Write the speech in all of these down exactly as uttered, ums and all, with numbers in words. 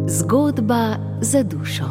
Zgodba za dušo.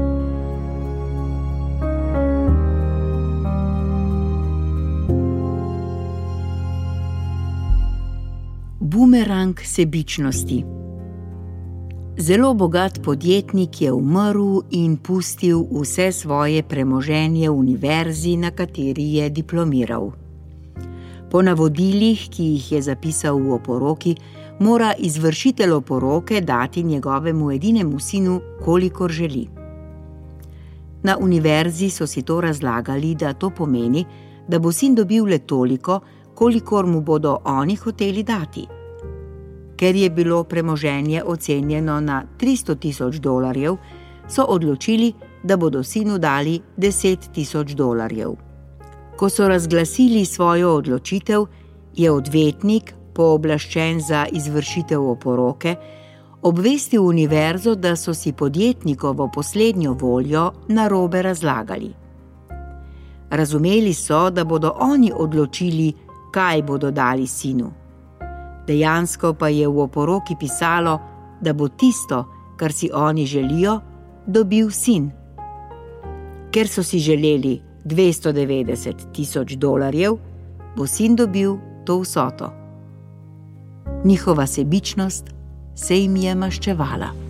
Bumerang sebičnosti. Zelo bogat podjetnik je umrl in pustil vse svoje premoženje univerzi, na kateri je diplomiral. Po navodilih, ki jih je zapisal v oporoki, mora izvršitelj oporoke dati njegovemu edinemu sinu, kolikor želi. Na univerzi so si to razlagali, da to pomeni, da bo sin dobil le toliko, kolikor mu bodo oni hoteli dati. Ker je bilo premoženje ocenjeno na tristo tisoč dolarjev, so odločili, da bodo sinu dali deset tisoč dolarjev. Ko so razglasili svojo odločitev, je odvetnik, pooblaščen za izvršitev oporoke, obvestil univerzo, da so si podjetnikovo poslednjo voljo narobe razlagali. Razumeli so, da bodo oni odločili, kaj bodo dali sinu. Dejansko pa je v oporoki pisalo, da bo tisto, kar si oni želijo, dobil sin. Ker so si želeli dvesto devetdeset tisoč dolarjev, bo sin dobil to vsoto. Njihova sebičnost se jim je maščevala.